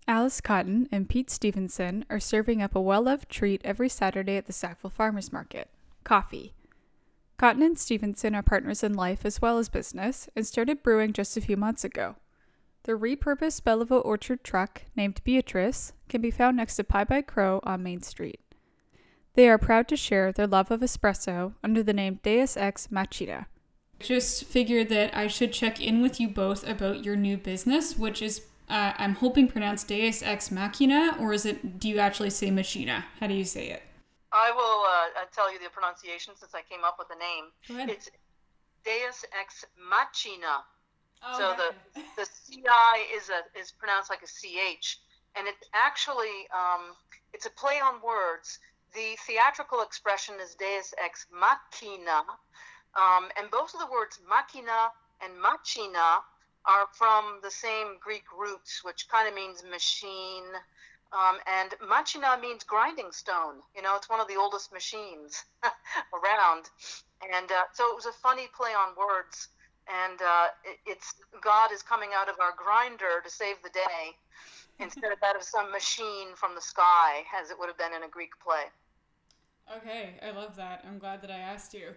Alice Cotton and Pete Stevenson are serving up a well-loved treat every Saturday at the Sackville Farmers Market: coffee. Cotton and Stevenson are partners in life as well as business and started brewing just a few months ago. Their repurposed Belleville Orchard truck, named Beatrice, can be found next to Pie by Crow on Main Street. They are proud to share their love of espresso under the name Deus Ex Machina. Just figured that I should check in with you both about your new business, which is, I'm hoping pronounced Deus Ex Machina, or do you actually say Machina? How do you say it? I will tell you the pronunciation since I came up with the name. Go ahead. It's Deus Ex Machina. Oh, so gotcha. the CI is pronounced like a CH, and it actually it's a play on words. The theatrical expression is Deus Ex Machina, and both of the words machina and machina are from the same Greek roots, which kind of means machine. And machina means grinding stone. You know, it's one of the oldest machines around. And so it was a funny play on words. And it's God is coming out of our grinder to save the day instead of out of some machine from the sky, as it would have been in a Greek play. Okay, I love that. I'm glad that I asked you.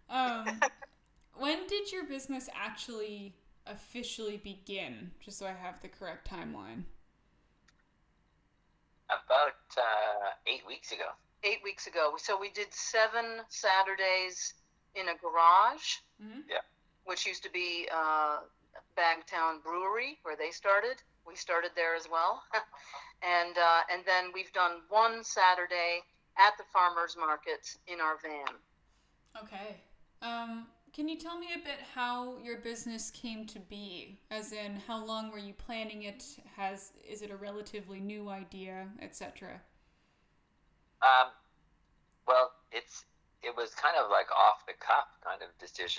When did your business actually officially begin? Just so I have the correct timeline. About 8 weeks ago. 8 weeks ago. So we did 7 Saturdays in a garage. Mm-hmm. Yeah. Which used to be Bagtown Brewery, where they started. We started there as well. and then we've done 1 Saturday at the farmers market in our van. Okay. Can you tell me a bit how your business came to be? As in, how long were you planning it? Is it a relatively new idea, etc.? Well, it was kind of like off the cuff kind of decision.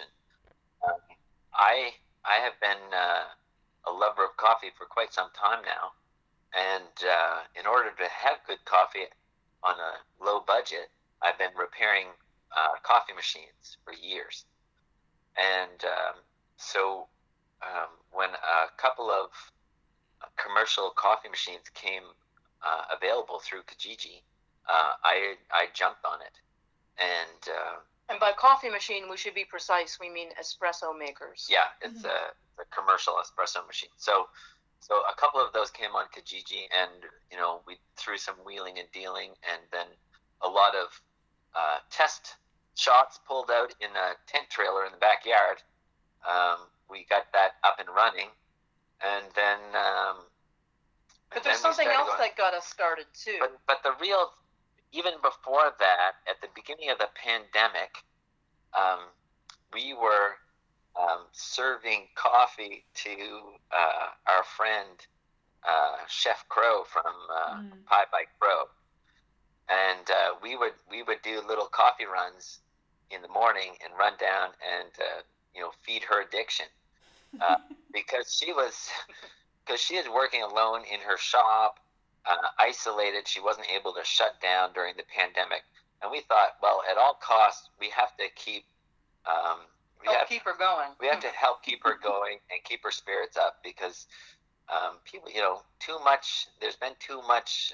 I have been a lover of coffee for quite some time now, and in order to have good coffee on a low budget, I've been repairing coffee machines for years. And so when a couple of commercial coffee machines came available through Kijiji, I jumped on it. And by coffee machine, we should be precise. We mean espresso makers. Yeah, it's a commercial espresso machine. So a couple of those came on Kijiji, and we threw some wheeling and dealing, and then a lot of test shots pulled out in a tent trailer in the backyard. We got that up and running, and then. But there's something else that got us started too. But the real, even before that, at the beginning of the pandemic, we were serving coffee to our friend Chef Crow from Pie by Crow, and we would do little coffee runs in the morning and run down and feed her addiction because she is working alone in her shop. Isolated. She wasn't able to shut down during the pandemic, and we thought, well, at all costs, we have to keep keep her going. We have to help keep her going and keep her spirits up because people, too much. There's been too much,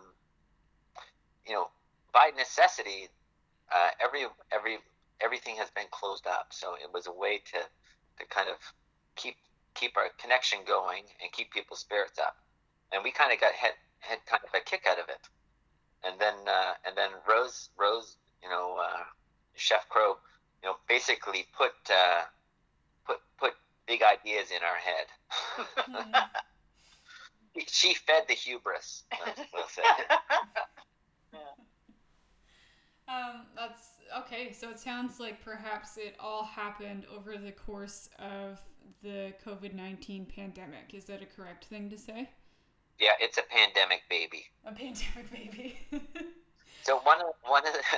by necessity. Everything has been closed up, so it was a way to kind of keep our connection going and keep people's spirits up, and we kind of had kind of a kick out of it, and then Rose, Chef Crow, basically put big ideas in our head. She fed the hubris, we'll say. That's okay. So it sounds like perhaps it all happened over the course of the COVID-19 pandemic. Is that a correct thing to say? Yeah, it's a pandemic baby. A pandemic baby. So one of the,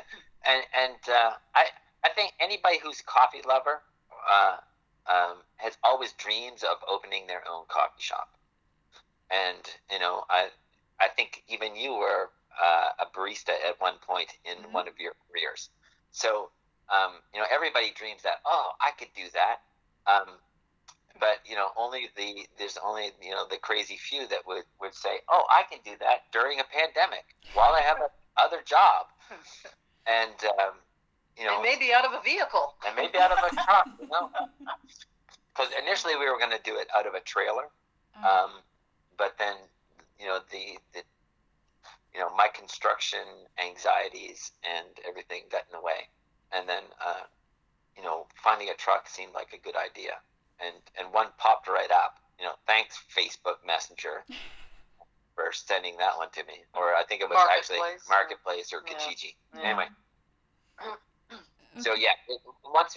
I think anybody who's a coffee lover has always dreams of opening their own coffee shop, and I think even you were a barista at one point in one of your careers. So everybody dreams that, oh, I could do that. but there's only the crazy few that would say, oh, I can do that during a pandemic while I have another job, and and maybe out of a vehicle, and maybe out of a truck, because initially we were going to do it out of a trailer, but then my construction anxieties and everything got in the way, and then finding a truck seemed like a good idea, and one popped right up. Thanks Facebook Messenger for sending that one to me, or I think it was actually Marketplace or Kijiji. Yeah. Anyway, so yeah, once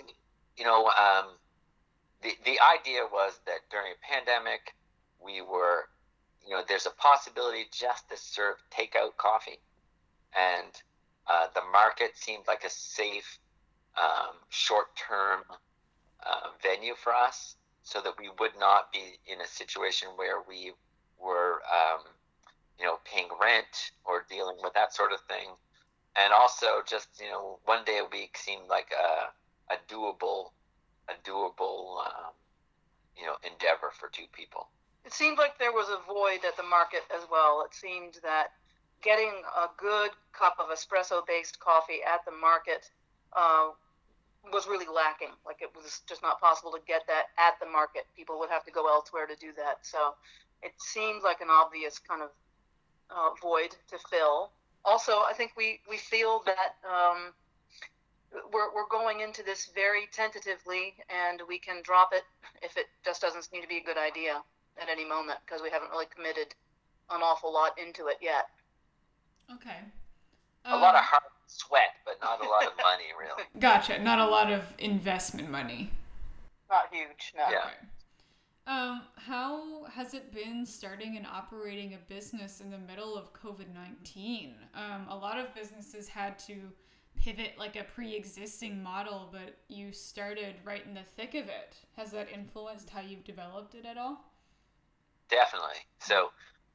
the idea was that during a pandemic, we were, there's a possibility just to serve takeout coffee, and the market seemed like a safe, short-term venue for us, so that we would not be in a situation where we were, paying rent or dealing with that sort of thing, and also just one day a week seemed like a doable endeavor for two people. It seemed like there was a void at the market as well. It seemed that getting a good cup of espresso-based coffee at the market was really lacking. Like, it was just not possible to get that at the market. People would have to go elsewhere to do that. So it seemed like an obvious kind of void to fill. Also, I think we feel that we're going into this very tentatively, and we can drop it if it just doesn't seem to be a good idea at any moment, because we haven't really committed an awful lot into it yet. Okay. A lot of hard sweat, but not a lot of money, really. Gotcha. Not a lot of investment money. Not huge, no. Yeah. Okay. How has it been starting and operating a business in the middle of COVID-19? A lot of businesses had to pivot like a pre-existing model, but you started right in the thick of it. Has that influenced how you've developed it at all? Definitely. So,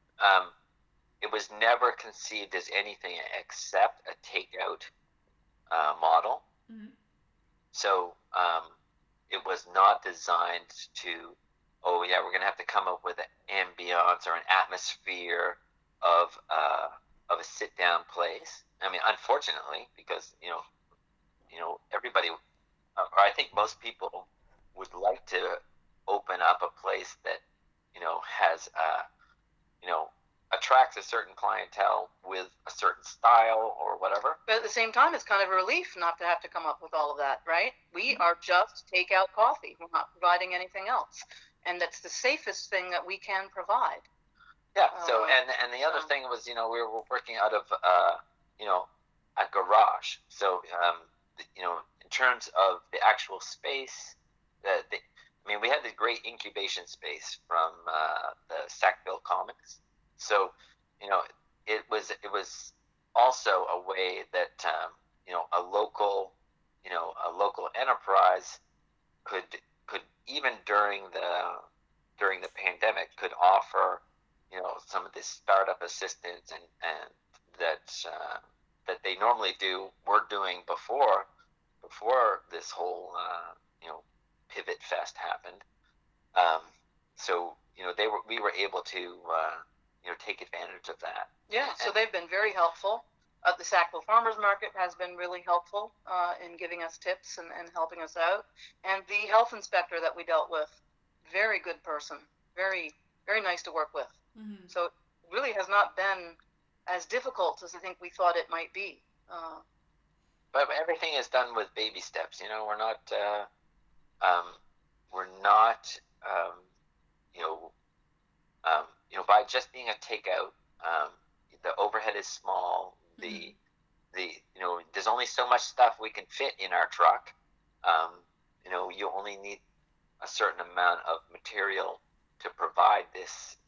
it was never conceived as anything except a takeout model. Mm-hmm. So, it was not designed to, we're going to have to come up with an ambiance or an atmosphere of a sit-down place. I mean, unfortunately, because everybody, or I think most people, would like to open up a place that has attracts a certain clientele with a certain style or whatever. But at the same time, it's kind of a relief not to have to come up with all of that, right? We are just takeout coffee. We're not providing anything else, and that's the safest thing that we can provide. Yeah. So and the other thing was, we were working out of a garage. So in terms of the actual space, we had the great incubation space from the Sackville Comics. So it was also a way that a local enterprise could even during the pandemic could offer some of this startup assistance and that they normally do, we're doing before this whole Pivot Fest happened. So we were able to take advantage of that. Yeah, so they've been very helpful. The Sackville Farmers Market has been really helpful in giving us tips and helping us out. And the health inspector that we dealt with, very good person, very, very nice to work with. Mm-hmm. So it really has not been as difficult as I think we thought it might be. But everything is done with baby steps. We're not by just being a takeout, the overhead is small. Mm-hmm. There's only so much stuff we can fit in our truck. You only need a certain amount of material to provide this.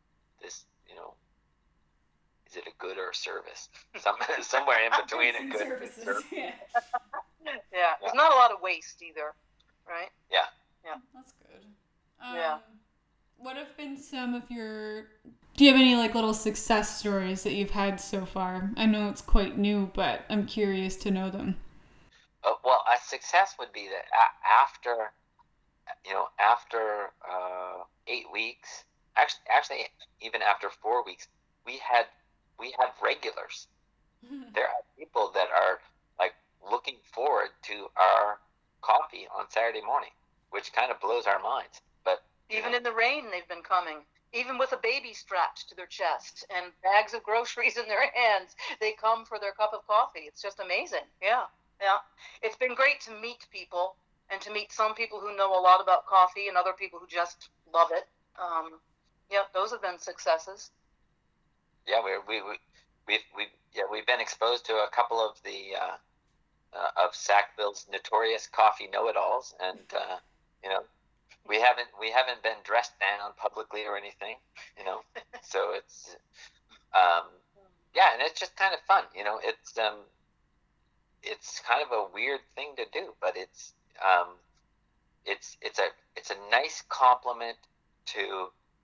Is it a good or a service? Somewhere in between a good and service. Yeah. There's not a lot of waste either, right? Yeah. That's good. What have been some of do you have any little success stories that you've had so far? I know it's quite new, but I'm curious to know them. Well, a success would be that after 8 weeks, actually even after 4 weeks, we had regulars. There are people that are like looking forward to our coffee on Saturday morning, which kind of blows our minds. But even in the rain, they've been coming. Even with a baby strapped to their chest and bags of groceries in their hands, they come for their cup of coffee. It's just amazing. Yeah. It's been great to meet people and to meet some people who know a lot about coffee and other people who just love it. Those have been successes. Yeah, we've been exposed to a couple of the of Sackville's notorious coffee know-it-alls, and we haven't been dressed down publicly or anything, so it's and it's just kind of fun, it's kind of a weird thing to do, but it's a nice compliment to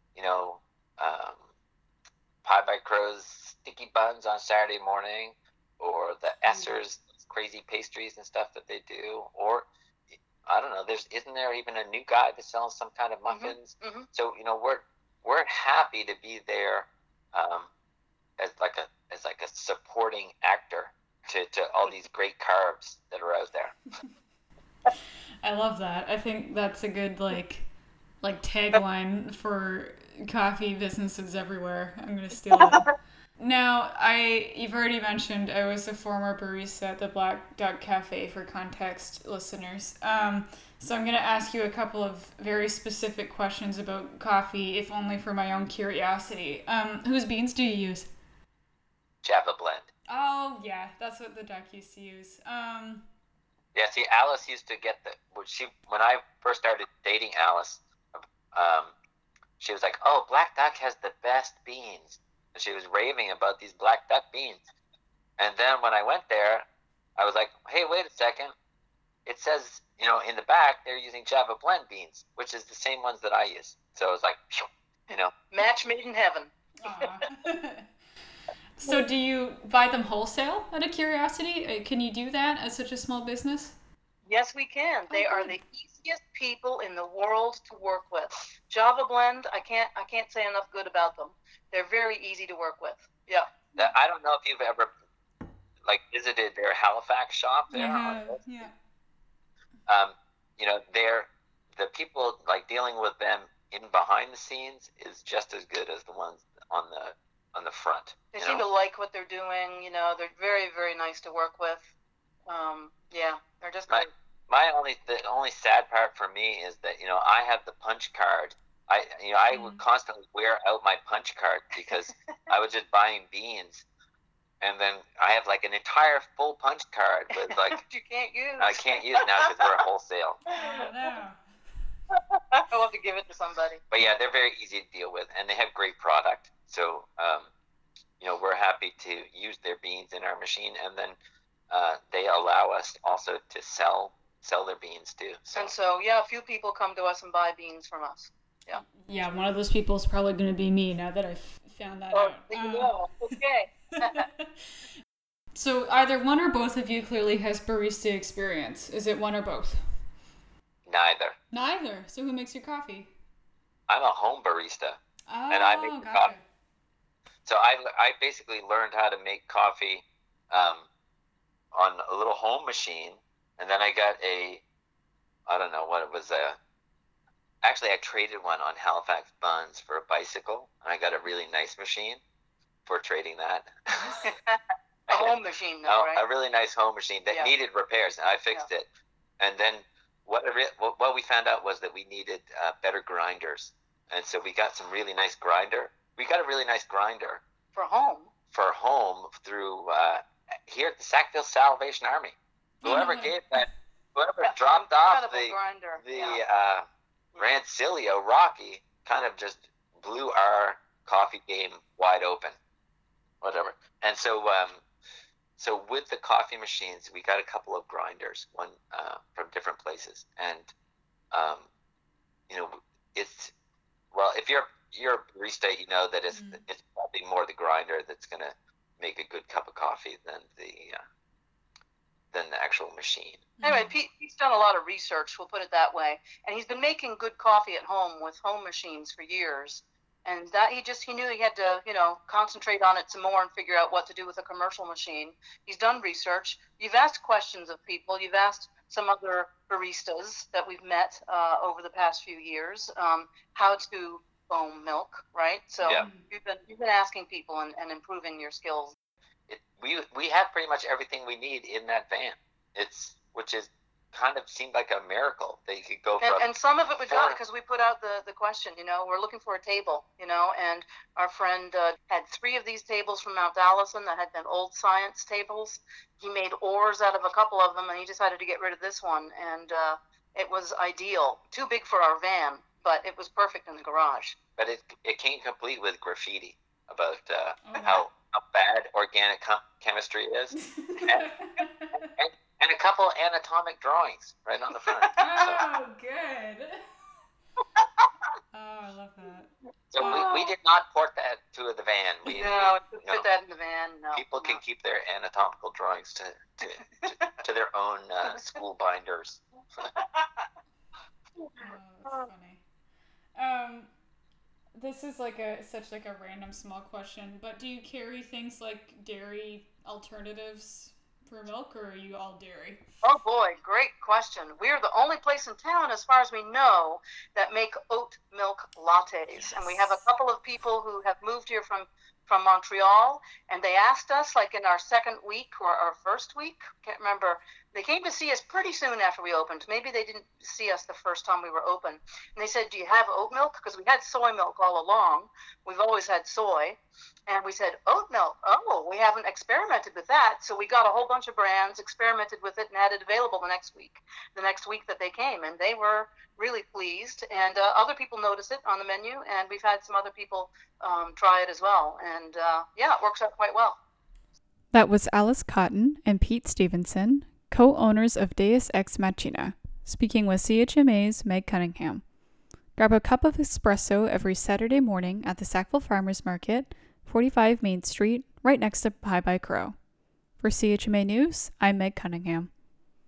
Pie by Crow's sticky buns on Saturday morning, or the Esser's crazy pastries and stuff that they do, or I don't know. Isn't there even a new guy that sells some kind of muffins? Mm-hmm. So we're happy to be there as like a supporting actor to all these great carbs that are out there. I love that. I think that's a good like tagline for coffee businesses everywhere. I'm gonna steal it. Now, you've already mentioned I was a former barista at the Black Duck Cafe, for context, listeners. So I'm going to ask you a couple of very specific questions about coffee, if only for my own curiosity. Whose beans do you use? Java Blend. Oh, yeah, that's what the duck used to use. Yeah, see, Alice used to get when I first started dating Alice, she was like, "Oh, Black Duck has the best beans." And she was raving about these Black Duck beans. And then when I went there, I was like, "Hey, wait a second. It says, in the back, they're using Java Blend beans, which is the same ones that I use." So it was like, match made in heaven. So do you buy them wholesale, out of curiosity? Can you do that as such a small business? Yes, we can. They are the easiest people in the world to work with. Java Blend, I can't say enough good about them. They're very easy to work with. Yeah. I don't know if you've ever visited their Halifax shop there. Yeah. They're the people dealing with them in behind the scenes is just as good as the ones on the front. They seem to like what they're doing. They're very, very nice to work with. They're just great. The only sad part for me is that I have the punch card. I would constantly wear out my punch card because I was just buying beans, and then I have an entire full punch card with you can't use. I can't use now because we're wholesale. Oh, no. I'll have to give it to somebody. But yeah, they're very easy to deal with, and they have great product. So we're happy to use their beans in our machine, and then they allow us also to sell their beans too. And so a few people come to us and buy beans from us. Yeah. Yeah, one of those people is probably going to be me now that I've found that out. Okay. So either one or both of you clearly has barista experience. Is it one or both? Neither. So who makes your coffee? I'm a home barista. Oh, and I make the coffee. So I basically learned how to make coffee on a little home machine, and then I got I don't know what it was. Actually, I traded one on Halifax Buns for a bicycle, and I got a really nice machine for trading that. A home machine, though, right? A really nice home machine that needed repairs, and I fixed it. And then what we found out was that we needed better grinders, and so we got some really nice grinder. We got a really nice grinder for home through here at the Sackville Salvation Army. Whoever dropped off the Rancilio Rocky kind of just blew our coffee game wide open. Whatever. And so with the coffee machines, we got a couple of grinders, one from different places, and if you're a barista, you know that it's probably more the grinder that's gonna make a good cup of coffee than than the actual machine. Anyway, Pete's done a lot of research, we'll put it that way, and he's been making good coffee at home with home machines for years. And that he knew he had to, concentrate on it some more and figure out what to do with a commercial machine. He's done research. You've asked questions of people. You've asked some other baristas that we've met over the past few years how to foam milk, right? So Yeah. you've been asking people and improving your skills. We have pretty much everything we need in that van. Which is kind of seemed like a miracle that you could go from. And some of it we got because we put out the question, we're looking for a table, and our friend had 3 of these tables from Mount Allison that had been old science tables. He made oars out of a couple of them, and he decided to get rid of this one, and it was ideal. Too big for our van, but it was perfect in the garage. But it came complete with graffiti about how bad organic chemistry is. And a couple anatomic drawings right on the front. Oh, good. Oh, I love that. So we did not port that to the van. Put that in the van. No. People can keep their anatomical drawings to their own school binders. Oh, that's funny. This is such a random small question, but do you carry things like dairy alternatives for milk, or are you all dairy? Oh boy, great question. We're the only place in town, as far as we know, that make oat milk lattes. Yes. And we have a couple of people who have moved here from Montreal, and they asked us, in our second week or our first week, can't remember, they came to see us pretty soon after we opened. Maybe they didn't see us the first time we were open. And they said, do you have oat milk? Because we had soy milk all along. We've always had soy. And we said, oat milk? Oh, we haven't experimented with that. So we got a whole bunch of brands, experimented with it, and had it available the next week that they came. And they were really pleased. And other people noticed it on the menu, and we've had some other people try it as well. And it works out quite well. That was Alice Cotton and Pete Stevenson, co-owners of Deus Ex Machina, speaking with CHMA's Meg Cunningham. Grab a cup of espresso every Saturday morning at the Sackville Farmers Market, 45 Main Street, right next to Pie by Crow. For CHMA News, I'm Meg Cunningham.